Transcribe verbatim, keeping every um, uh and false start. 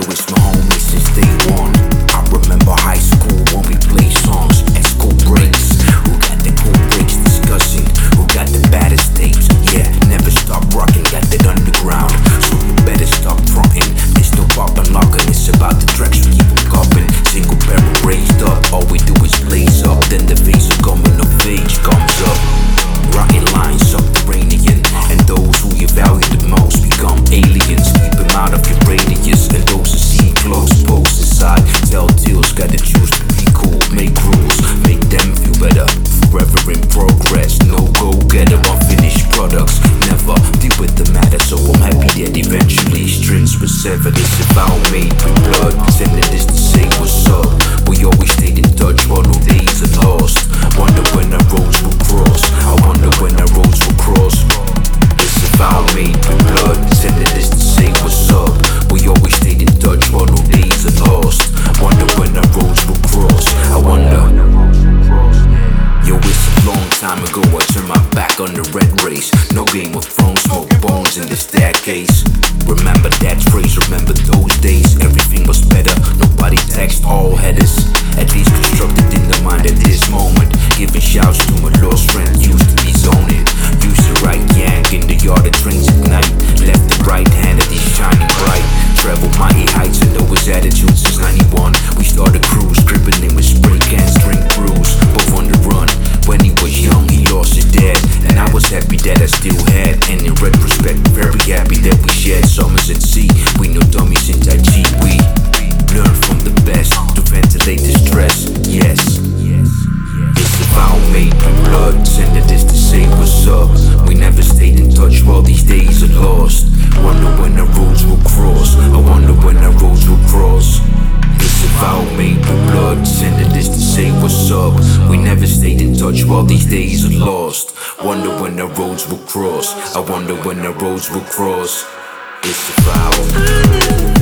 it's my homie since day one. I remember high school when we played songs at school breaks. Who got the cool breaks discussing? Who got the baddest tapes? Yeah, never stop rocking, got that underground. So you better stop fronting. It's no pop and locking, it's about the tracks we keep on copping. Single barrel raised up, all we do is blaze up. Then the face of coming of age comes up. Rocket lines subterranean, and those who you value the most become aliens. Keep them out of your radius, and those who see close post inside tell tales. Gotta choose to be cool, make rules, make them feel better. Forever in progress, no go getter, unfinished products. Never deal with the matter, so I'm happy that eventually strings were severed. It's a vow made with blood, sending this to say what's up. We always stayed in touch while no days are lost. Wonder when our roads will cross. I wonder when our roads will cross. It's a vow made with blood, sending this to say what's up. We always stayed in touch while no days are lost. Wonder when our roads will cross. I wonder. Yo, it's a long time ago, I turned my back on the red race. No Game of Thrones, smoke bones in the staircase. Remember that phrase, remember those days. Everything was better, nobody text all headers. At least constructed in the mind at this moment. Giving shouts to my lost friend, used to be zoning. Used to write yank in the yard of trains at night. Left the right hand at these shining bright. Travel mighty heights and know his attitude since ninety-one. We started cruise, gripping him with spray cans, drink brews, both on the run. When he was young, he lost his dad, and I was happy that I still had. And in retrospect, very happy that we shared summers at sea. We no dummies in Tai Chi. We learn from the best to ventilate the stress. Yes, it's a vow made with blood, sending this to say what's up. We never stayed in touch while these days are lost. Wonder when our roads will cross. I wonder when our roads will cross. It's a vow made with blood, sending this to say what's up. We never stayed in touch while these days are lost. Wonder when our roads will cross. I wonder when our roads will cross. It's a vow.